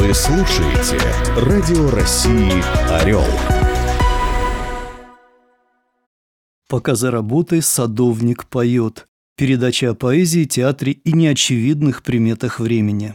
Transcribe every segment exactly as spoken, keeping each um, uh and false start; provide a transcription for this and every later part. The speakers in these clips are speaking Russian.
Вы слушаете Радио России «Орел». Пока за работой садовник поет. Передача о поэзии, театре и неочевидных приметах времени.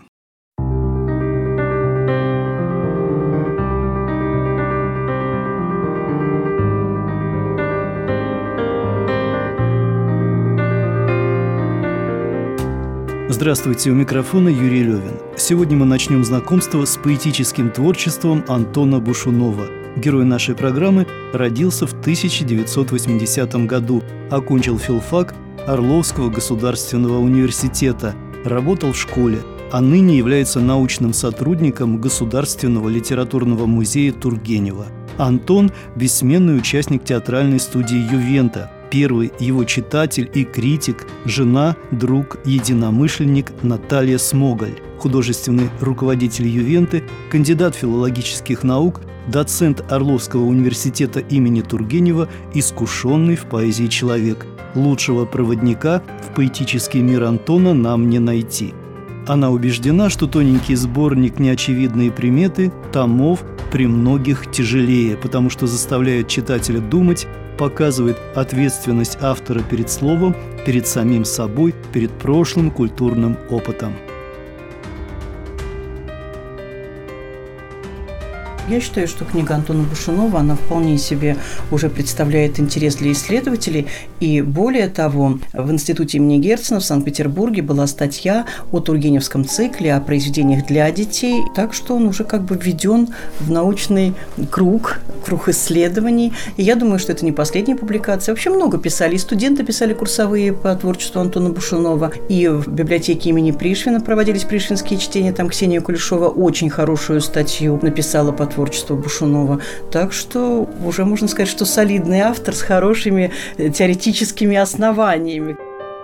Здравствуйте, у микрофона Юрий Левин. Сегодня мы начнем знакомство с поэтическим творчеством Антона Бушунова. Герой нашей программы родился в тысяча девятьсот восьмидесятом году, окончил филфак Орловского государственного университета, работал в школе, а ныне является научным сотрудником Государственного литературного музея Тургенева. Антон – бессменный участник театральной студии «Ювента», первый его читатель и критик, жена, друг, единомышленник Наталья Смоголь, художественный руководитель «Ювенты», кандидат филологических наук, доцент Орловского университета имени Тургенева, искушенный в поэзии человек. Лучшего проводника в поэтический мир Антона нам не найти. Она убеждена, что тоненький сборник «Неочевидные приметы» томов при многих тяжелее, потому что заставляет читателя думать, показывает ответственность автора перед словом, перед самим собой, перед прошлым культурным опытом. Я считаю, что книга Антона Бушунова, она вполне себе уже представляет интерес для исследователей. И более того, в Институте имени Герцена в Санкт-Петербурге была статья о тургеневском цикле, о произведениях для детей. Так что он уже как бы введен в научный круг, круг исследований. И я думаю, что это не последняя публикация. Вообще много писали. И студенты писали курсовые по творчеству Антона Бушунова. И в библиотеке имени Пришвина проводились пришвинские чтения. Там Ксения Кулешова очень хорошую статью написала по творчеству Бушунова. Так что уже можно сказать, что солидный автор с хорошими теоретическими основаниями.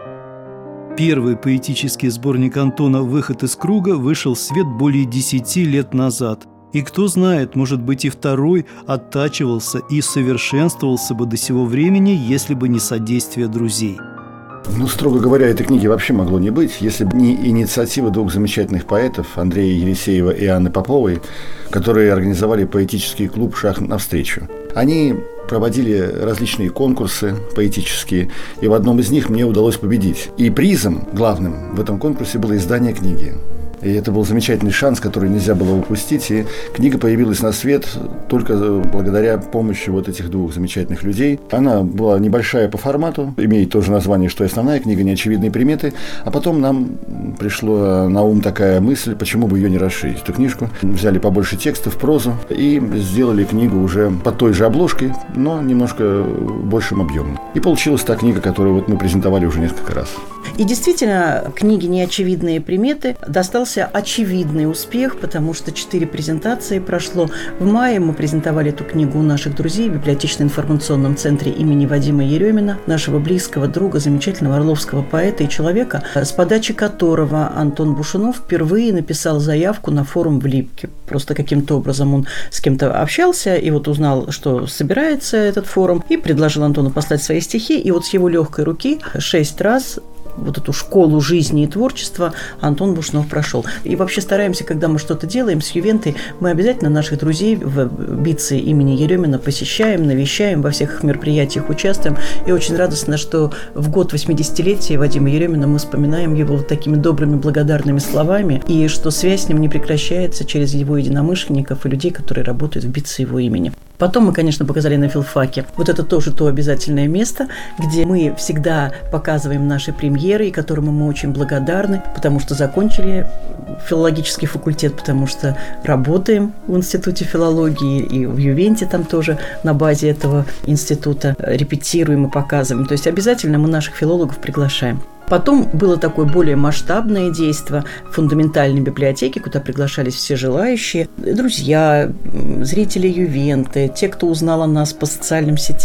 Первый поэтический сборник Антона «Выход из круга» вышел в свет более десяти лет назад. И кто знает, может быть, и второй оттачивался и совершенствовался бы до сего времени, если бы не содействие друзей. Ну, строго говоря, этой книги вообще могло не быть, если бы не инициатива двух замечательных поэтов, Андрея Елисеева и Анны Поповой, которые организовали поэтический клуб «Шаг навстречу». Они проводили различные конкурсы поэтические, и в одном из них мне удалось победить. И призом главным в этом конкурсе было издание книги. И это был замечательный шанс, который нельзя было упустить. И книга появилась на свет только благодаря помощи вот этих двух замечательных людей. Она была небольшая по формату, имеет то же название, что и основная книга «Неочевидные приметы». А потом нам пришла на ум такая мысль, почему бы ее не расширить, эту книжку. Взяли побольше текстов, прозу и сделали книгу уже под той же обложкой, но немножко большим объемом. И получилась та книга, которую вот мы презентовали уже несколько раз. И действительно, книге «Неочевидные приметы» достался очевидный успех, потому что четыре презентации прошло. В мае мы презентовали эту книгу у наших друзей в библиотечно-информационном центре имени Вадима Еремина, нашего близкого друга, замечательного орловского поэта и человека, с подачи которого Антон Бушунов впервые написал заявку на форум в Липке. Просто каким-то образом он с кем-то общался и вот узнал, что собирается этот форум, и предложил Антону послать свои стихи. И вот с его легкой руки шесть раз вот эту школу жизни и творчества Антон Бушунов прошел. И вообще стараемся, когда мы что-то делаем с Ювентой, мы обязательно наших друзей в БИЦе имени Еремина посещаем, навещаем, во всех их мероприятиях участвуем. И очень радостно, что в год восьмидесятилетия Вадима Еремина мы вспоминаем его вот такими добрыми, благодарными словами, и что связь с ним не прекращается через его единомышленников и людей, которые работают в БИЦе его имени. Потом мы, конечно, показали на филфаке. Вот это тоже то обязательное место, где мы всегда показываем наши премьеры, и которому мы очень благодарны, потому что закончили филологический факультет, потому что работаем в Институте филологии, и в Ювенте там тоже на базе этого института репетируем и показываем. То есть обязательно мы наших филологов приглашаем. Потом было такое более масштабное действие в фундаментальной библиотеке, куда приглашались все желающие, друзья, зрители Ювенты, те, кто узнал о нас по социальным сетям.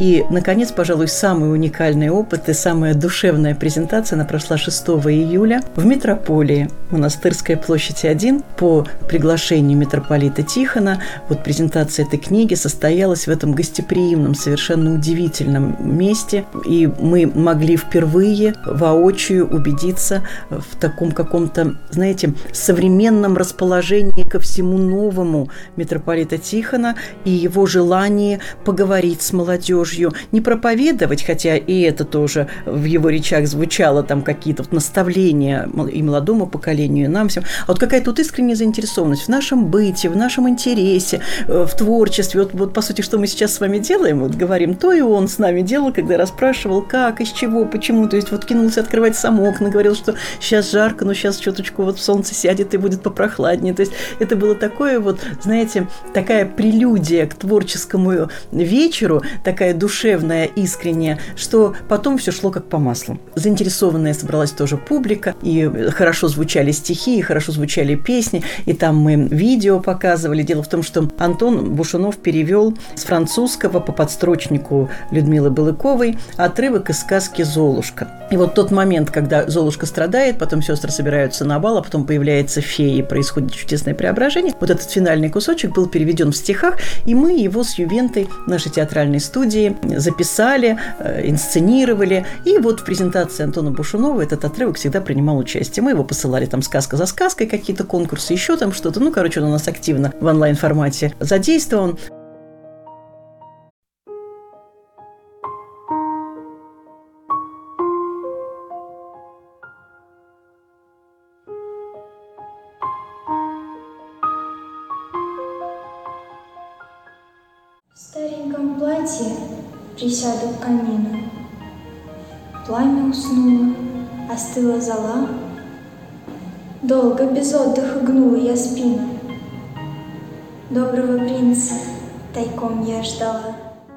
И, наконец, пожалуй, самый уникальный опыт и самая душевная презентация, она прошла шестого июля в метрополии, Монастырская площадь один, по приглашению митрополита Тихона. Вот презентация этой книги состоялась в этом гостеприимном, совершенно удивительном месте, и мы могли впервые воочию убедиться в таком каком-то, знаете, современном расположении ко всему новому митрополита Тихона и его желании поговорить с молодежью, не проповедовать, хотя и это тоже в его речах звучало, там какие-то вот наставления и молодому поколению, и нам всем, а вот какая-то вот искренняя заинтересованность в нашем быте, в нашем интересе, в творчестве. Вот, вот по сути, что мы сейчас с вами делаем, вот говорим, то и он с нами делал, когда расспрашивал, как, из чего, почему, то есть вот кинулся открывать сам окна, говорил, что сейчас жарко, но сейчас чуточку вот солнце сядет и будет попрохладнее, то есть это было такое вот, знаете, такая прелюдия к творческому вечеру, такая душевная, искренняя, что потом все шло как по маслу. Заинтересованная собралась тоже публика, и хорошо звучали стихи, и хорошо звучали песни, и там мы видео показывали. Дело в том, что Антон Бушунов перевел с французского по подстрочнику Людмилы Балыковой отрывок из сказки «Золушка». И вот тот момент, когда Золушка страдает, потом сестры собираются на бал, а потом появляется фея, и происходит чудесное преображение. Вот этот финальный кусочек был переведен в стихах, и мы его с Ювентой нашей театральной студии записали, инсценировали. И вот в презентации Антона Бушунова этот отрывок всегда принимал участие. Мы его посылали там сказка за сказкой, какие-то конкурсы, еще там что-то. Ну, короче, он у нас активно в онлайн-формате задействован. В стареньком платье присяду к камину. Пламя уснуло, остыла зола. Долго без отдыха гнула я спину. Доброго принца тайком я ждала.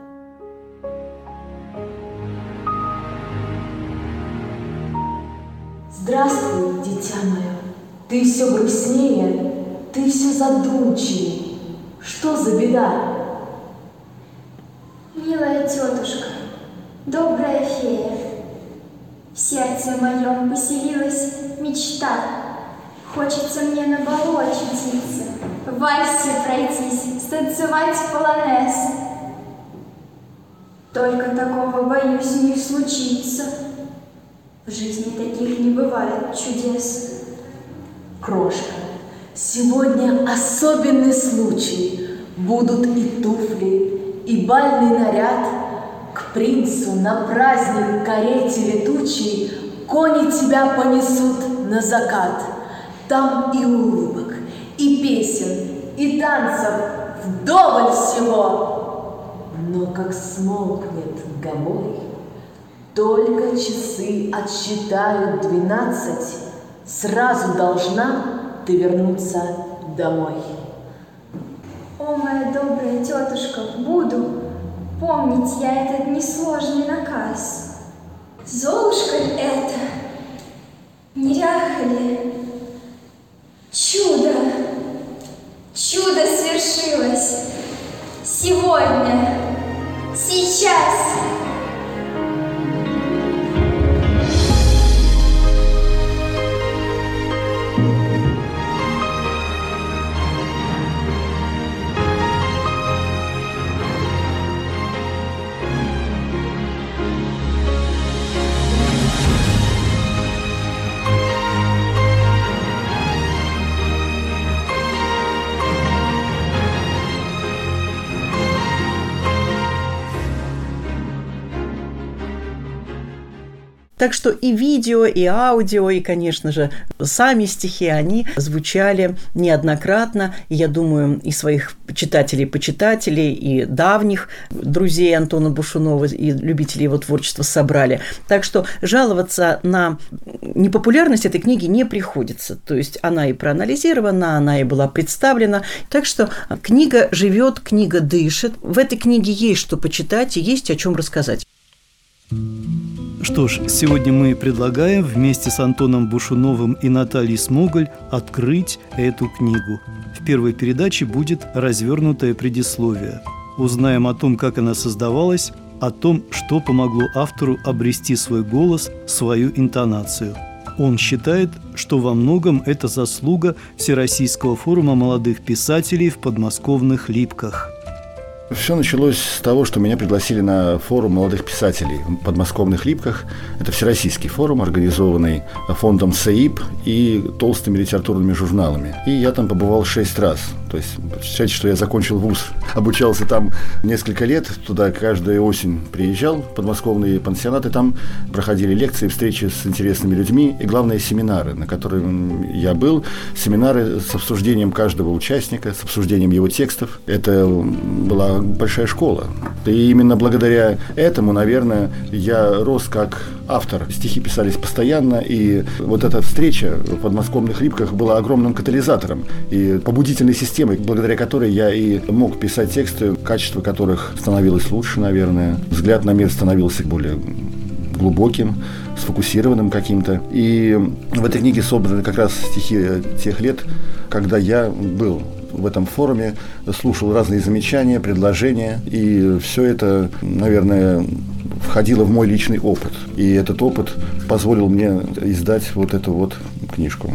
Здравствуй, дитя мое, ты все грустнее, ты все задумчивее. Что за беда? Милая тетушка, добрая фея, в сердце моем поселилась мечта. Хочется мне на балу очутиться, в вальсе пройтись, станцевать полонез. Только такого, боюсь, не случится. В жизни таких не бывает чудес. Крошка, сегодня особенный случай. Будут и туфли, и бальный наряд. К принцу на праздник карете летучей кони тебя понесут на закат. Там и улыбок, и песен, и танцев вдоволь всего. Но как смолкнет гомой, только часы отсчитают двенадцать, сразу должна ты вернуться домой. О, моя добрая тетушка, буду помнить я этот несложный наказ. Золушка ли это? Неряха ли? Чудо! Чудо свершилось! Сегодня! Сейчас! Так что и видео, и аудио, и, конечно же, сами стихи, они звучали неоднократно. И, я думаю, и своих читателей-почитателей, и давних друзей Антона Бушунова, и любителей его творчества собрали. Так что жаловаться на непопулярность этой книги не приходится. То есть она и проанализирована, она и была представлена. Так что книга живет, книга дышит. В этой книге есть что почитать и есть о чем рассказать. Что ж, сегодня мы предлагаем вместе с Антоном Бушуновым и Натальей Смоголь открыть эту книгу. В первой передаче будет развернутое предисловие. Узнаем о том, как она создавалась, о том, что помогло автору обрести свой голос, свою интонацию. Он считает, что во многом это заслуга Всероссийского форума молодых писателей в подмосковных Липках. Все началось с того, что меня пригласили на форум молодых писателей в подмосковных Липках. Это всероссийский форум, организованный фондом СЭИП и толстыми литературными журналами. И я там побывал шесть раз. То есть, представьте, что я закончил вуз, обучался там несколько лет, туда каждую осень приезжал в подмосковные пансионаты, там проходили лекции, встречи с интересными людьми и, главное, семинары, на которых я был. Семинары с обсуждением каждого участника, с обсуждением его текстов. Это была большая школа. И именно благодаря этому, наверное, я рос как автор. Стихи писались постоянно, и вот эта встреча в подмосковных Липках была огромным катализатором и побудительной системой, благодаря которой я и мог писать тексты, качество которых становилось лучше, наверное. Взгляд на мир становился более глубоким, сфокусированным каким-то. И в этой книге собраны как раз стихи тех лет, когда я был в этом форуме, слушал разные замечания, предложения, и все это, наверное, входило в мой личный опыт. И этот опыт позволил мне издать вот эту вот книжку.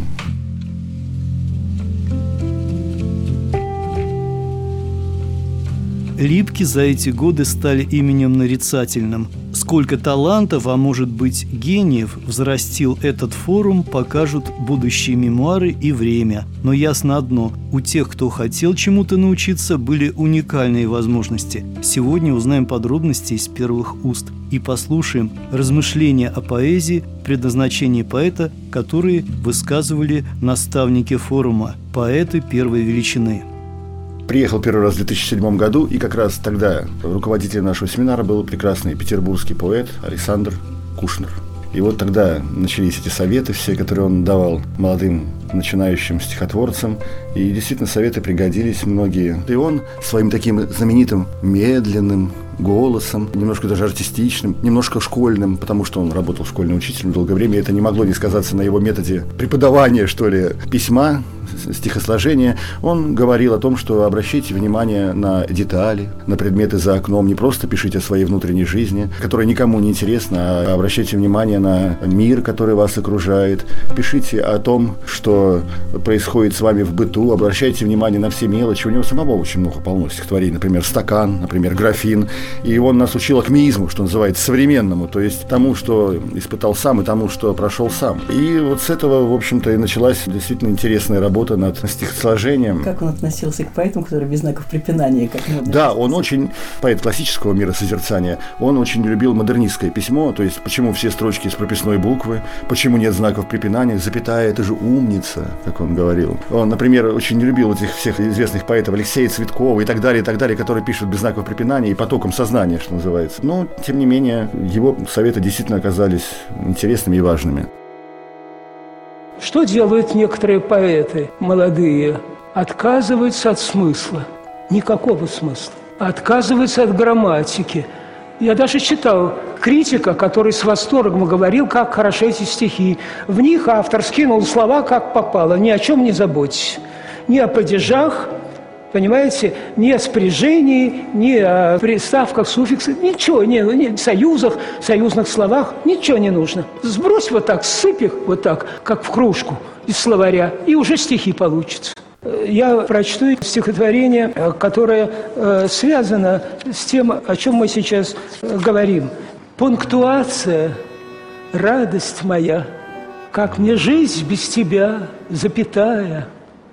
Липки за эти годы стали именем нарицательным. Сколько талантов, а может быть гениев, взрастил этот форум, покажут будущие мемуары и время. Но ясно одно – у тех, кто хотел чему-то научиться, были уникальные возможности. Сегодня узнаем подробности из первых уст и послушаем размышления о поэзии, предназначении поэта, которые высказывали наставники форума, поэты первой величины. Приехал первый раз в две тысячи седьмом году, и как раз тогда руководителем нашего семинара был прекрасный петербургский поэт Александр Кушнер. И вот тогда начались эти советы все, которые он давал молодым начинающим стихотворцам. И действительно советы пригодились многие. И он своим таким знаменитым медленным голосом, немножко даже артистичным, немножко школьным, потому что он работал школьным учителем долгое время, и это не могло не сказаться на его методе преподавания, что ли, письма, стихосложения. Он говорил о том, что обращайте внимание на детали, на предметы за окном, не просто пишите о своей внутренней жизни, которая никому не интересна, а обращайте внимание на мир, который вас окружает, пишите о том, что происходит с вами в быту, обращайте внимание на все мелочи. У него самого очень много полно стихотворений, например, «Стакан», например, «Графин». И он нас учил акмеизму, что называется, современному, то есть тому, что испытал сам, и тому, что прошел сам. И вот с этого, в общем-то, и началась действительно интересная работа над стихосложением. Как он относился к поэтам, которые без знаков препинания? Как да, он очень, поэт классического миросозерцания, он очень любил модернистское письмо, то есть почему все строчки с прописной буквы, почему нет знаков препинания, запятая, это же умница, как он говорил. Он, например, очень любил этих всех известных поэтов Алексея Цветкова и так далее, и так далее, которые пишут без знаков препинания и потоком сознания, что называется. Но, тем не менее, его советы действительно оказались интересными и важными. Что делают некоторые поэты молодые? Отказываются от смысла. Никакого смысла. Отказываются от грамматики. Я даже читал критика, который с восторгом говорил, как хороши эти стихи. В них автор скинул слова, как попало. Ни о чем не заботьтесь. Ни о падежах, понимаете, ни о спряжении, ни о приставках, суффиксах, ничего, ни о союзах, союзных словах, ничего не нужно. Сбрось вот так, сыпь их вот так, как в кружку из словаря, и уже стихи получатся. Я прочту стихотворение, которое э, связано с тем, о чем мы сейчас э, говорим. «Пунктуация, радость моя, как мне жизнь без тебя, запятая,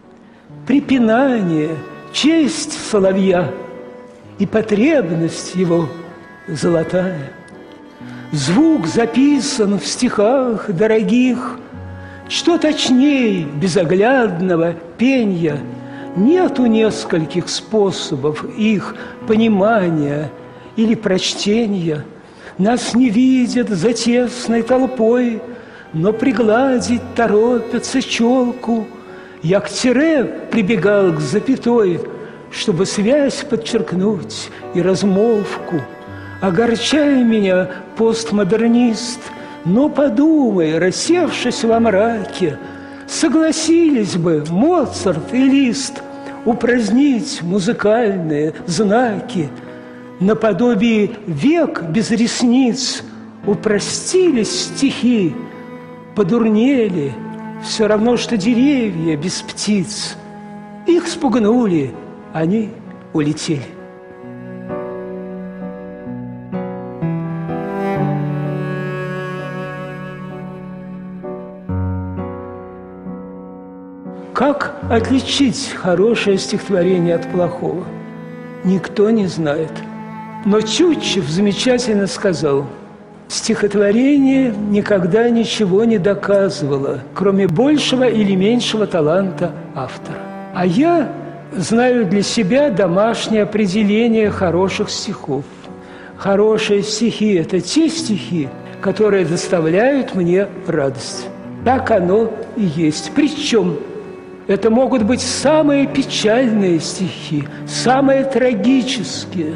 препинание, честь соловья и потребность его золотая. Звук записан в стихах дорогих, что точнее безоглядного пенья. Нету нескольких способов их понимания или прочтения. Нас не видят за тесной толпой, но пригладить торопятся челку. Я к тире прибегал к запятой, чтобы связь подчеркнуть и размолвку. Огорчай меня, постмодернист, но подумай, рассевшись во мраке, согласились бы Моцарт и Лист упразднить музыкальные знаки. Наподобие век без ресниц упростились стихи, подурнели, все равно, что деревья без птиц. Их спугнули, они улетели. Как отличить хорошее стихотворение от плохого? Никто не знает. Но Тютчев замечательно сказал: стихотворение никогда ничего не доказывало, кроме большего или меньшего таланта автора. А я знаю для себя домашнее определение хороших стихов. Хорошие стихи – это те стихи, которые доставляют мне радость. Так оно и есть. Причем это могут быть самые печальные стихи, самые трагические.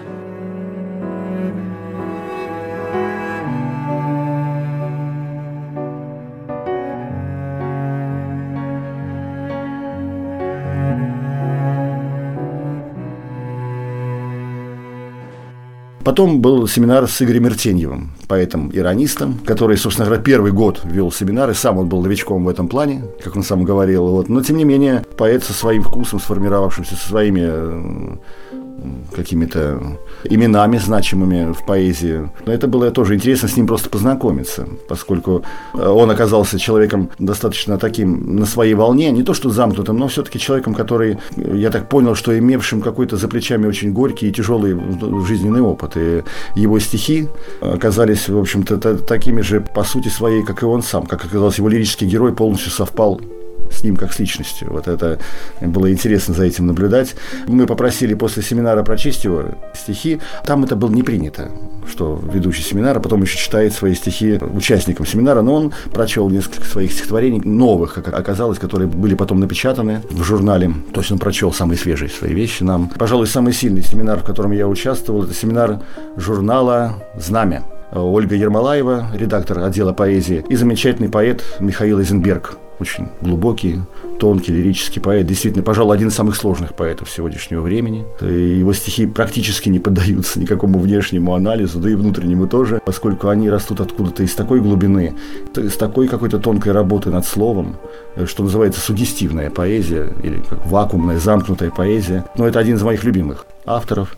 Потом был семинар с Игорем Иртеньевым, поэтом-иронистом, который, собственно говоря, первый год вел семинары, сам он был новичком в этом плане, как он сам говорил. Вот. Но, тем не менее, поэт со своим вкусом, сформировавшимся, со своими какими-то именами значимыми в поэзии. Но это было тоже интересно с ним просто познакомиться, поскольку он оказался человеком достаточно таким на своей волне, не то что замкнутым, но все-таки человеком, который, я так понял, что имевшим какой-то за плечами очень горький и тяжелый жизненный опыт. И его стихи оказались, в общем-то, такими же по сути своей, как и он сам. Как оказалось, его лирический герой полностью совпал с ним как с личностью. Вот это было интересно за этим наблюдать. Мы попросили после семинара прочесть его стихи. Там это было не принято, что ведущий семинара потом еще читает свои стихи участникам семинара, но он прочел несколько своих стихотворений, новых, как оказалось, которые были потом напечатаны в журнале. То есть он прочел самые свежие свои вещи нам. Пожалуй, самый сильный семинар, в котором я участвовал, это семинар журнала «Знамя». Ольга Ермолаева, редактор отдела поэзии, и замечательный поэт Михаил Эйзенберг. Очень глубокий, тонкий, лирический поэт. Действительно, пожалуй, один из самых сложных поэтов сегодняшнего времени. Его стихи практически не поддаются никакому внешнему анализу, да и внутреннему тоже, поскольку они растут откуда-то из такой глубины, из такой какой-то тонкой работы над словом, что называется суггестивная поэзия, или как вакуумная, замкнутая поэзия. Но это один из моих любимых авторов.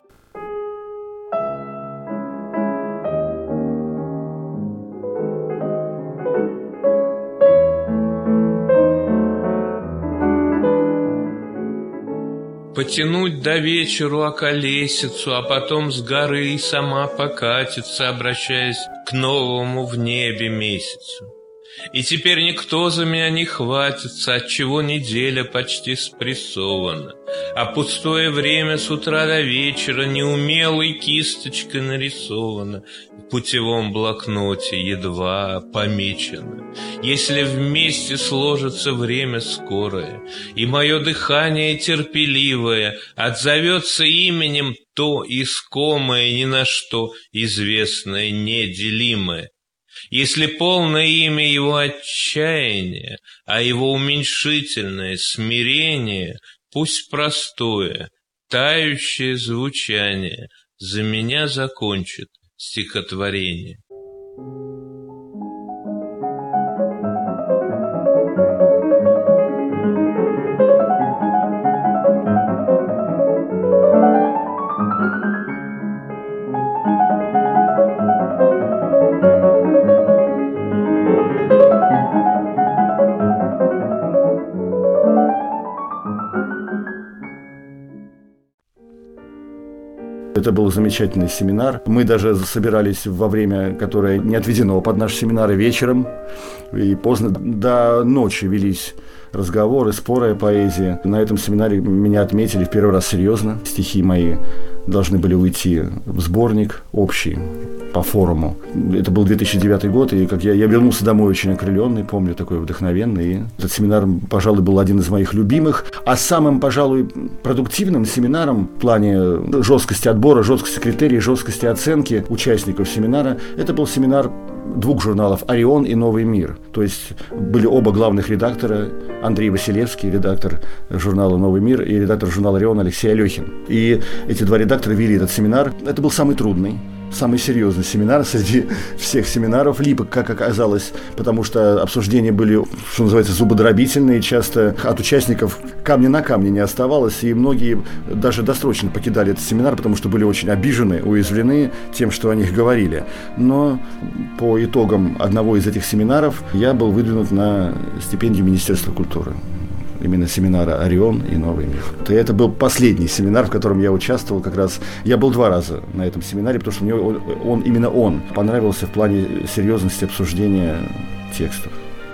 Потянуть до вечеру околесицу, а потом с горы и сама покатится, обращаясь к новому в небе месяцу. И теперь никто за меня не хватится, отчего неделя почти спрессована, а пустое время с утра до вечера неумелой кисточкой нарисовано, в путевом блокноте едва помечено. Если вместе сложится время скорое, и мое дыхание терпеливое отзовется именем то искомое, ни на что известное, неделимое, если полное имя его отчаяние, а его уменьшительное смирение, пусть простое, тающее звучание, за меня закончит стихотворение. Это был замечательный семинар. Мы даже собирались во время, которое не отведено под наш семинар, вечером. И поздно до ночи велись разговоры, споры о поэзии. На этом семинаре меня отметили в первый раз серьезно. Стихи мои должны были уйти в сборник общий по форуму. Это был две тысячи девятый год, и как я, я вернулся домой очень окрыленный, помню, такой вдохновенный. И этот семинар, пожалуй, был один из моих любимых. А самым, пожалуй, продуктивным семинаром в плане жесткости отбора, жесткости критерий, жесткости оценки участников семинара, это был семинар двух журналов «Орион» и «Новый мир». То есть были оба главных редактора, Андрей Василевский, редактор журнала «Новый мир», и редактор журнала «Орион» Алексей Алехин. И эти два редактора вели этот семинар. Это был самый трудный, самый серьезный семинар среди всех семинаров липок, как оказалось, потому что обсуждения были, что называется, зубодробительные, часто от участников камня на камне не оставалось, и многие даже досрочно покидали этот семинар, потому что были очень обижены, уязвлены тем, что о них говорили. Но по итогам одного из этих семинаров я был выдвинут на стипендию Министерства культуры. Именно семинара «Орион» и «Новый мир». И это был последний семинар, в котором я участвовал как раз. Я был два раза на этом семинаре, потому что мне он, он именно он понравился в плане серьезности обсуждения текстов.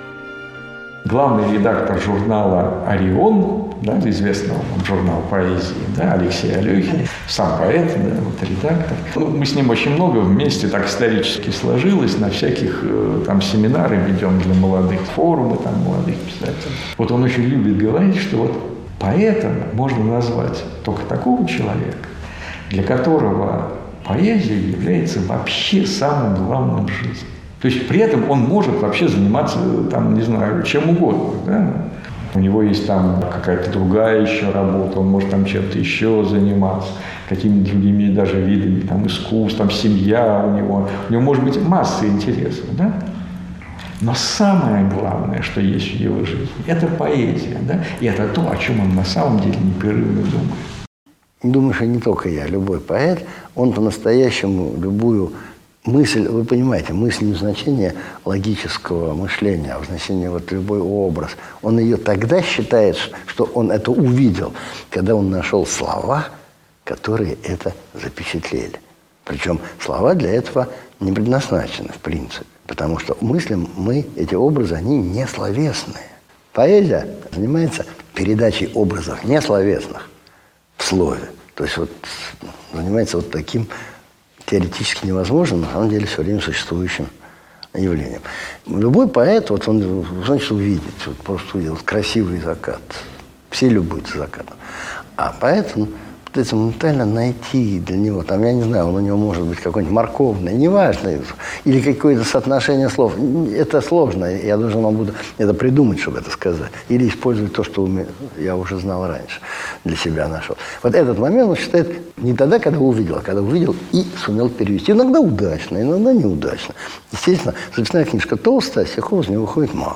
Главный редактор журнала «Орион», да, известного вам журнала поэзии, да, Алексей Алехин, сам поэт, да, вот редактор. Ну, мы с ним очень много вместе так исторически сложилось, на всяких там семинары ведем для молодых, форумы там молодых писателей. Вот он очень любит говорить, что вот поэтом можно назвать только такого человека, для которого поэзия является вообще самым главным в жизни. То есть при этом он может вообще заниматься, там, не знаю, чем угодно. Да? У него есть там какая-то другая еще работа, он может там чем-то еще заниматься, какими-то другими даже видами, там, искусств, там, семья у него. У него может быть масса интересов, да? Но самое главное, что есть в его жизни, это поэзия, да? И это то, о чем он на самом деле непрерывно думает. Думаю, что не только я, любой поэт, он по-настоящему любую мысль, вы понимаете, мысль не в значении логического мышления, а в значении вот любой образ. Он ее тогда считает, что он это увидел, когда он нашел слова, которые это запечатлели. Причем слова для этого не предназначены, в принципе, потому что мыслим мы, эти образы, они не словесные. Поэзия занимается передачей образов несловесных в слове. То есть вот занимается вот таким теоретически невозможным, на самом деле все время существующим явлением. Любой поэт, вот он, значит, увидит, вот просто увидел вот красивый закат. Все любуются закатом. А поэт, он пытается моментально найти для него, там, я не знаю, он у него может быть какой-нибудь морковный, неважно, или какое-то соотношение слов. Это сложно, я должен вам буду это придумать, чтобы это сказать. Или использовать то, что я уже знал раньше, для себя нашел. Вот этот момент он считает не тогда, когда увидел, а когда увидел и сумел перевести. Иногда удачно, иногда неудачно. Естественно, записная книжка толстая, стихов из нее выходит мало.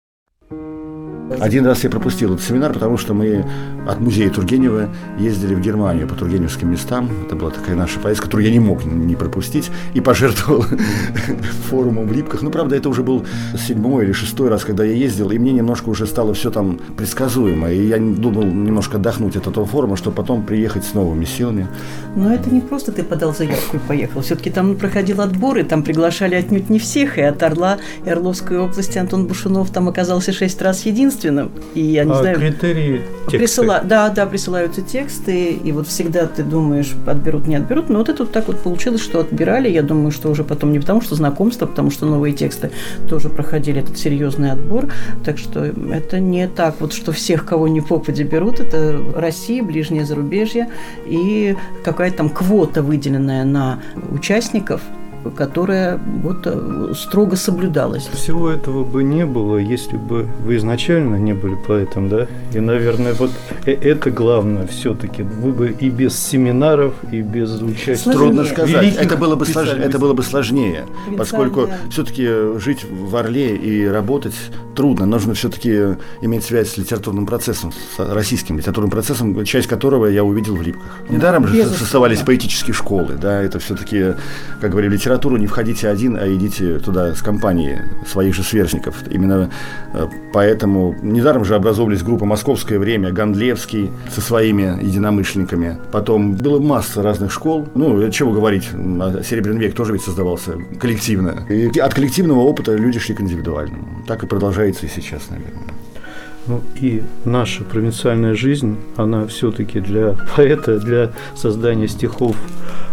Один раз я пропустил этот семинар, потому что мы от музея Тургенева ездили в Германию по тургеневским местам. Это была такая наша поездка, которую я не мог не пропустить, и пожертвовал форумом в Липках. Ну, правда, это уже был седьмой или шестой раз, когда я ездил, и мне немножко уже стало все там предсказуемо. И я думал немножко отдохнуть от этого форума, чтобы потом приехать с новыми силами. Но это не просто ты подал заявку и поехал. Все-таки там проходил отбор, и там приглашали отнюдь не всех. И от Орла и Орловской области Антон Бушунов там оказался шесть раз единственным. И я не а знаю, критерии тексты? Присыла... Да, да, присылаются тексты, и вот всегда ты думаешь, отберут, не отберут, но вот это вот так вот получилось, что отбирали. Я думаю, что уже потом не потому, что знакомство, потому что новые тексты тоже проходили этот серьезный отбор, так что это не так вот, что всех, кого ни попадя берут, это Россия, ближнее зарубежье, и какая-то там квота, выделенная на участников, которая вот строго соблюдалась. Всего этого бы не было, если бы вы изначально не были поэтом, да? И, наверное, вот это главное все-таки. Вы бы и без семинаров, и без участия. Сложнее. Трудно сказать. Это было бы, слож... это было бы сложнее, поскольку все-таки жить в Орле и работать трудно. Нужно все-таки иметь связь с литературным процессом, с российским литературным процессом, часть которого я увидел в Липках. Недаром же создавались поэтические школы, да, это все-таки, как говорили, литература. Литературу не входите один, а идите туда с компанией своих же сверстников. Именно поэтому недаром же образовывались группы «Московское время», Гондлевский со своими единомышленниками. Потом была масса разных школ. Ну, чего говорить, Серебряный век тоже ведь создавался коллективно. И от коллективного опыта люди шли к индивидуальному. Так и продолжается и сейчас, наверное. Ну и наша провинциальная жизнь, она все-таки для поэта, для создания стихов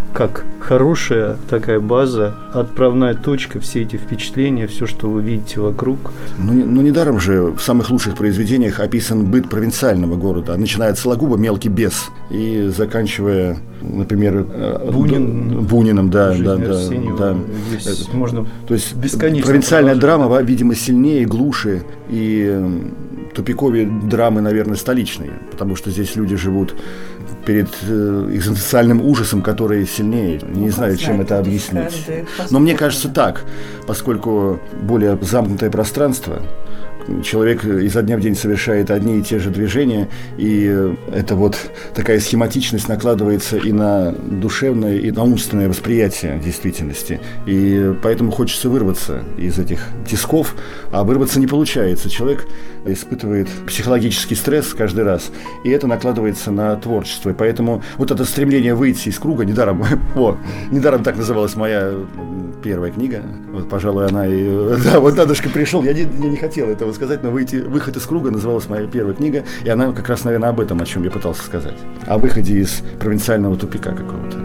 как хорошая такая база, отправная точка, все эти впечатления, все, что вы видите вокруг. Ну, ну недаром же в самых лучших произведениях описан быт провинциального города, начиная от Сологуба «Мелкий бес» и заканчивая, например, Бунин, Буниным, да, да, да, да. Здесь можно То есть бесконечно провинциальная продолжать. драма, видимо, сильнее, глуше и тупиковые драмы, наверное, столичные, потому что здесь люди живут перед э, экзистенциальным ужасом, который сильнее. Не знаю, чем это объяснить. Но мне кажется так, поскольку более замкнутое пространство, человек изо дня в день совершает одни и те же движения, и это вот такая схематичность накладывается и на душевное, и на умственное восприятие действительности. И поэтому хочется вырваться из этих тисков, а вырваться не получается. Человек испытывает психологический стресс каждый раз, и это накладывается на творчество. И поэтому вот это стремление выйти из круга, недаром, о, недаром так называлась моя первая книга. Вот, пожалуй, она и... Да, вот дедушка пришел, я не, я не хотел этого сказать, но выйти, «Выход из круга» называлась моя первая книга, и она как раз, наверное, об этом, о чем я пытался сказать. О выходе из провинциального тупика какого-то.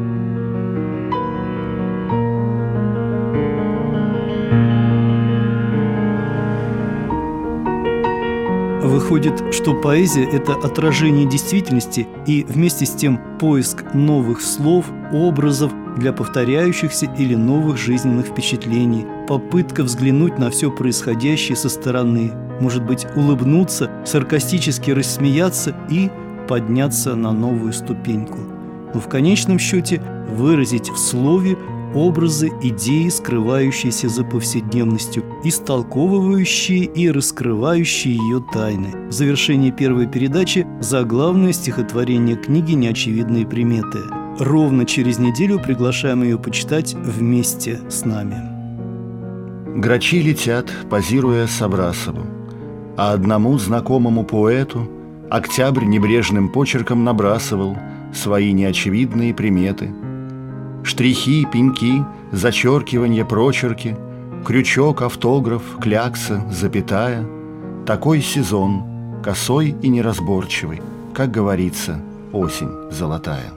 Выходит, что поэзия – это отражение действительности и вместе с тем поиск новых слов, образов для повторяющихся или новых жизненных впечатлений, попытка взглянуть на все происходящее со стороны, может быть, улыбнуться, саркастически рассмеяться и подняться на новую ступеньку. Но в конечном счете выразить в слове образы, идеи, скрывающиеся за повседневностью, истолковывающие и раскрывающие ее тайны. В завершении первой передачи заглавное стихотворение книги «Неочевидные приметы». Ровно через неделю приглашаем ее почитать вместе с нами. Грачи летят, позируя Сабрасову, а одному знакомому поэту Октябрь небрежным почерком набрасывал свои неочевидные приметы. Штрихи, пеньки, зачеркивания, прочерки, крючок, автограф, клякса, запятая. Такой сезон, косой и неразборчивый, как говорится, осень золотая.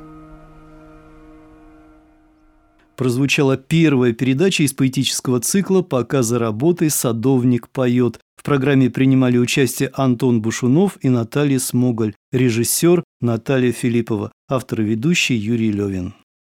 Прозвучала первая передача из поэтического цикла «Пока за работой садовник поет». В программе принимали участие Антон Бушунов и Наталья Смуголь, режиссер Наталья Филиппова, автор и ведущий Юрий Левин.